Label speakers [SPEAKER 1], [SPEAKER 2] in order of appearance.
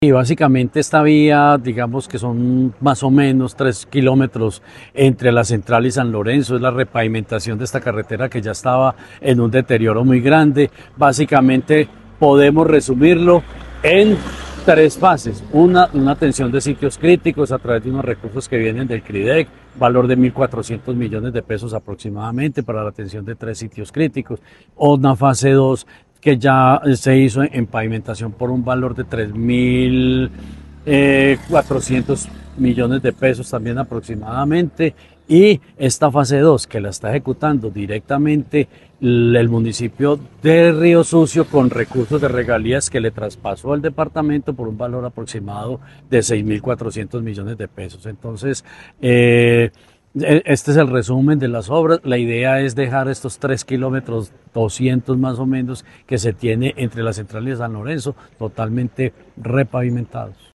[SPEAKER 1] Y básicamente esta vía, digamos que son más o menos 3 kilómetros entre la Central y San Lorenzo, es la repavimentación de esta carretera que ya estaba en un deterioro muy grande. Básicamente podemos resumirlo en tres fases. Una atención de sitios críticos a través de unos recursos que vienen del CRIDEC, valor de 1.400 millones de pesos aproximadamente para la atención de tres sitios críticos. Una fase 2 que ya se hizo en pavimentación por un valor de 3.400 millones de pesos también aproximadamente. Y esta fase 2 que la está ejecutando directamente el municipio de Río Sucio con recursos de regalías que le traspasó al departamento por un valor aproximado de 6.400 millones de pesos. Entonces, este es el resumen de las obras. La idea es dejar estos 3 kilómetros 200 más o menos que se tiene entre la Central y San Lorenzo totalmente repavimentados.